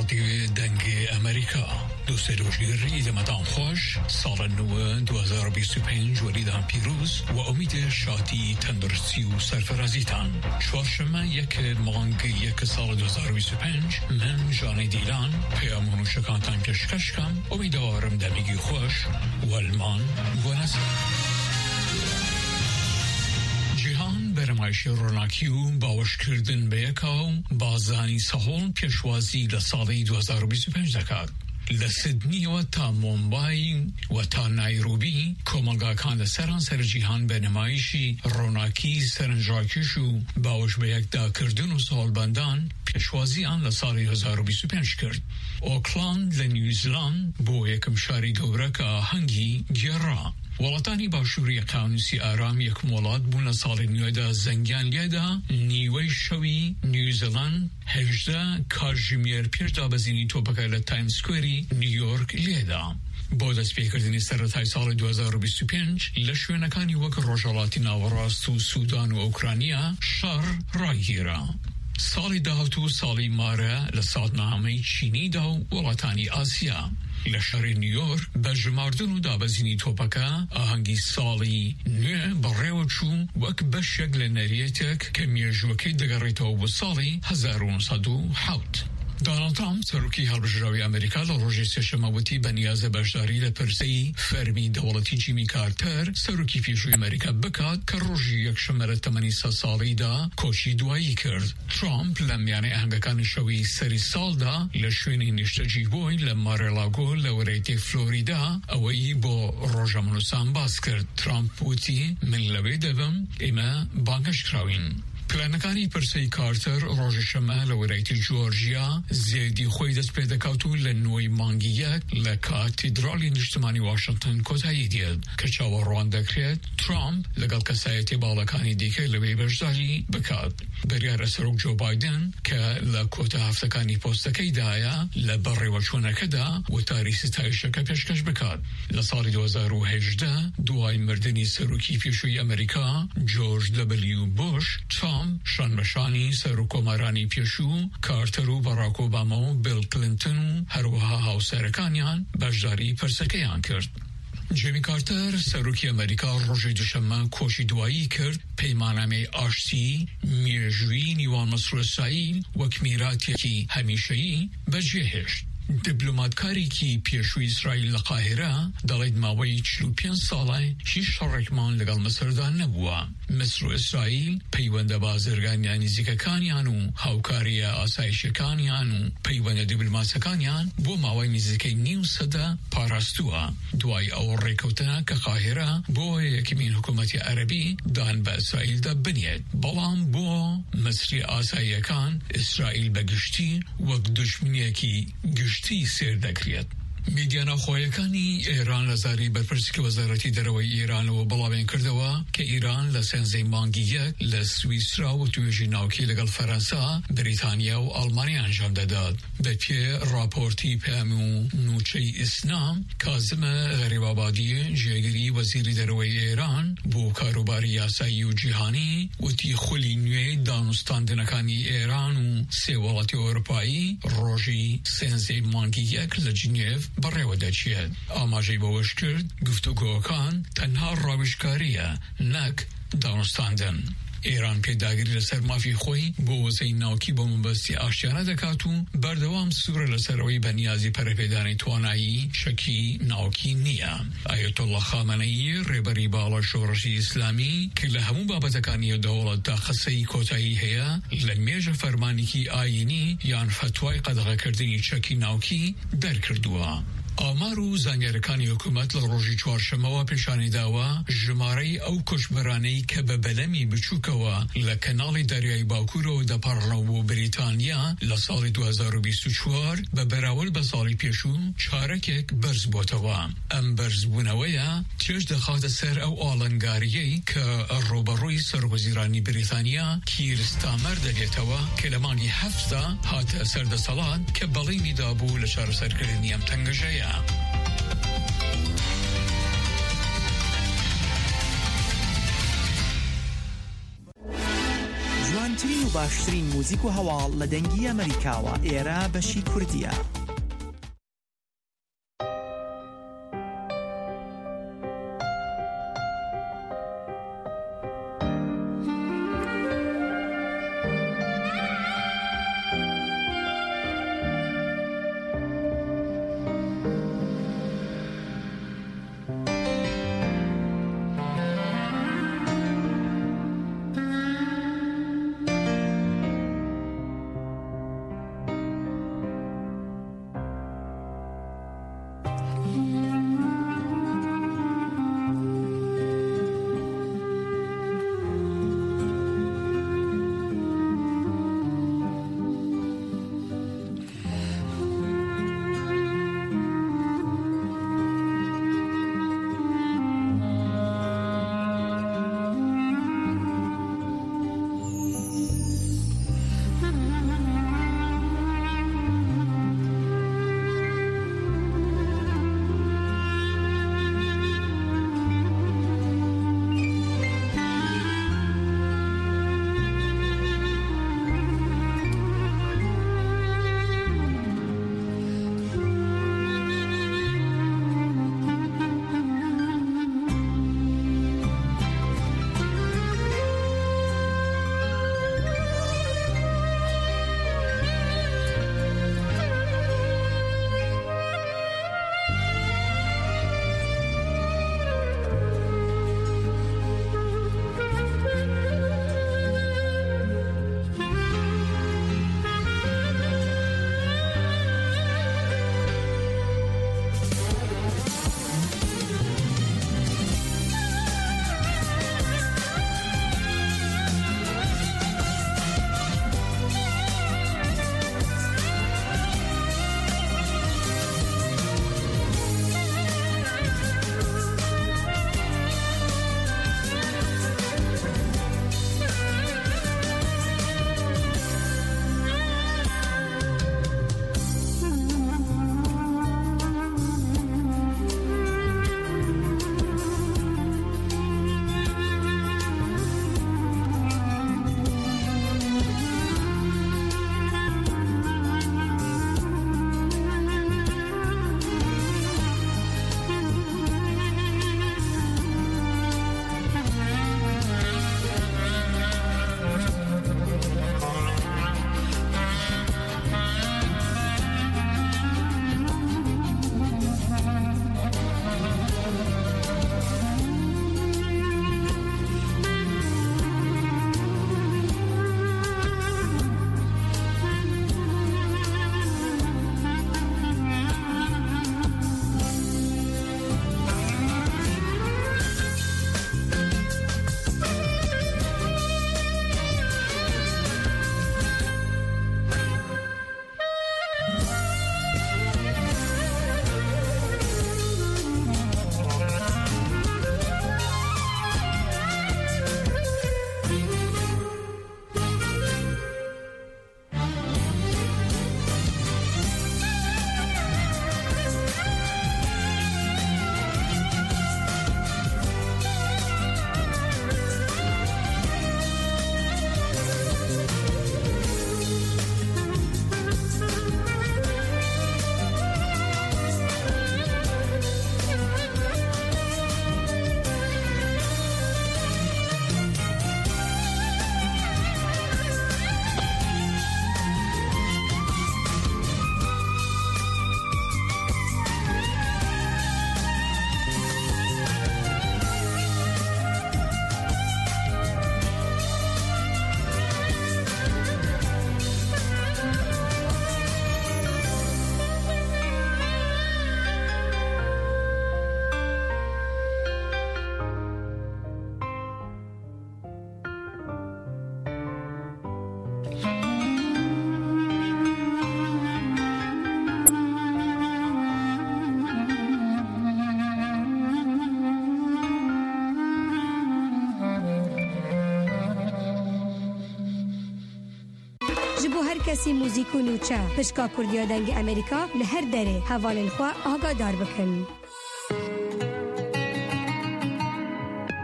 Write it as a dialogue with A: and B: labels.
A: رادیوی دنگ امریکا. دوست روشگیر ایدمتان خوش. سال نو 2025 ولیدان پیروز و امید شادی، تندرستی و سرفرازیتان. چهارشنبه یک مانگ یک سال 2025 من جانی دیلان پیامون و شکانتان پیشکش کم. امیدوارم دمیگی خوش و المان و نصر. جهان برمایش روناکی و باوش کردن به یکاو بازانی سهول پیشوازی لسالی 2025 دکد. لسیدنی و تا مومبای و تا نایروبی کمالگاکان سرانسر جهان به نمایشی روناکی سرنجاکش و باوش به یک دا کردن و سالبندان پیشوازی آن لسال 2025 کرد. اوکلاند لنیوزیلند بو یکم شاری گوره که آهنگی گیرا. وڵاتانی باشووری قاونوسی ئارام یەکم وڵات بوون لە ساڵی نوێدا زەنگیان لێدا نیوەی شەوی نیوزیلند 18 کاتژمێر پێش دابەزینی تۆپەکە لە تایم سکوێری نیویۆرک لێدا. بۆ دەستپێکردنی سەرەتای ساڵی 2025 لە شوێنەکانی وەک ڕۆژهەڵاتی ناوەڕاست و سوودان و ئوکرانیا شەڕ ڕاگیرا. ساڵی داهاتوو ساڵی مارە لە ساتنامەی چینیدا و وڵاتانی ئاسیا. لە شەڕی نیویۆرک بە ژماردن و دابەزینی تۆپەکە ئاهەنگی ساڵی نوێ بەڕێوە چوو وەک بەشێک لە نەریەتێک کە مێژوەکەی دەگەڕێتەوە بۆ ساڵی 1970. دۆناڵد ترامپ سەرۆکی هەڵبژێراوی ئەمریکا لە ڕۆژی سێشەممە وتی بەنیازە بەشداری لە پرسەی فەرمی دەوڵەتی جیمی کارتەر سەرۆکی پێشووی ئەمریکا بکات کە ڕۆژی یەکشەممە لە تەمەنی 30 ساڵیدا کۆچی دوایی کرد. ترامپ لە میانەی ئاهەنگەکانی شەوی سەری ساڵدا لە شوێنی نیشتەجی بۆی لە مارێلاگۆ لە وەرەیەتی فلۆریدا ئەوەی بۆ ڕۆژەمنووسان باس کرد. ترامپ وتی من لەوێ دەبم، ئێمە بانگەش کراوین. پلانەکانی پرسەی کارتەر ڕۆژی شەمە لە وەرایەتی جۆرجیا زێدی خۆی دەست پێ دەکات و لە نوێی مانگی یەک لە کاتیدرالی نیشتمانی واشنگتن کۆتایی دێت کە چاوەڕوان دەکرێت ترامپ لەگەڵ کەسایەتی باڵەکانی دیکە لەوەی بەشداری بکات. بەریارە سەرۆک جۆ بایدن کە لە کۆتا هەفتەکانی پۆستەکەیدایە لە بەڕێوەچوونەکەدا وتاری ستایشەکە پێشکەش بکات. لە ساڵی 2018 دوای مردنی سەرۆکی پێشووی ئەمریکا جۆرج دەبلیو بوش شانبەشانی سەرۆکۆمارانی پێشوو کارتەر و بەڕاک ئۆباما و بیل کلینتن و هەروەها هاوسەرەکانیان بەشداری پرسەکەیان کرد. جیمی کارتەر سەرۆکی ئەمریکا ڕۆژی دووشەممە کۆچی دوایی کرد پەیمانامەی ئاشتی مێژووی نیوان مەسر و ئیسرائیل وەک میراتێکی هەمیشەیی بەجێهێشت. دیبلۆماتکارێکی پێشووی ئیسرائیل لە قاهرە دەڵێت ماوەی 45 ساڵای هیچ شەڕێکمان لەگەڵ مەسردا نەبووە. مەسر و ئیسرائیل پەیوەندە بازرگانیان نزیکەکانیان و هاوکاریە ئاسایشەکانیان و پەیوەندە دیبلۆماسیەکانیان بۆ ماوەی نزیکەی نیو سەدە پاراستووە. دوای ئەو ڕێکەوتنە کە قاهرە بۆ یەکەمین حکوومەتی عەرەبی دان بە ئیسرائیلدا بنێت، بەڵام بۆ مەسری ئاساییەکان ئیسرائیل بەگشتی وەک دوژمنێکی گشتی سێر دەکرێت. میدیا ناوخۆیەکانی ئێران لە زاری بەرپرسیی وەزارەتی دەرەوەی ئێرانەوە بەڵاوێن کردەوە کە ئێران لە سێنزەی مانگی یەک لە سویسرا و توێژی ناوکی لەگەڵ فەرەنسا، بریتانیا و ئەڵمانیا ئەنجام دەدات. بە پێ راپۆرتی پەیام و نوچەی ئیسلام، کازمە غەریبابادی جێگیری وەزیری دەرەوەی ئێران بۆ کاروباری یاسایی و جیهانی وتی خولی نوێی دانوستاندنەکانی ئێران و سێ وڵاتی ئەوروپایی ڕۆژی سێنزەی مانگی یەک لە جنێڤ بەڕێوە دەچێت. ئاماژەی بەوەش کرد گفتوگۆکان تەنها ڕاویشکاریە نەک دانوستاندن. ئێران پێداگیری لەسەر مافی خۆی بۆ وەزەی ناوکی بۆ مەبەستی ئاشتیانە دەکات و بەردەوام سوورە لەسەرەوەی بەنیازی پەرەپێدانی توانایی شەکی ناوکی نییە. ئایەتۆڵڵا خامنەئی ڕێبەری باڵا شۆڕشی ئیسلامی کە لە هەموو بابەتەکانی دەوڵەتدا خەسەی کۆتایی هەیە لە مێژە فەرمانێکی ئاینی یان فتوای قەدەغەکردنی شەکی ناوکی دەرکردووە. ئامار و زانیاریەکانی حکوومەت لە ڕۆژی چوارشەممەوە پیشانی داوە ژمارەی ئەو کوژبەرانەی کە بە بەلەمی بچووکەوە لە کەناڵی دەریای باکوورەوە دەپەڕنەوە بۆ بریتانیا لە ساڵی 2024 بە بەراورد بە ساڵی پێشوو چارەکێک بەرز بۆتەوە. ئەم بەرزبوونەوەیە چێژ دەخاتە سەر ئەو ئاڵنگاریەی کە ڕۆبەڕووی سەروەزیرانی بریتانیا کیر ستامەر دەبێتەوە کە لە مانگی هەفتە هاتە سەردەسەڵات کە بەڵێنی دابوو لە چارەسەرکردنی ئەم تەنگەژەیە.
B: جوانترین و باشترین موزیک و هەواڵ لە دەنگی ئەمریکاوە ئێرە بەشی کوردیە.
C: هر کسی موزیک و نوچه پشکا کردیا دنگ امریکا لهر دره حوالن خواه آگادار بکن.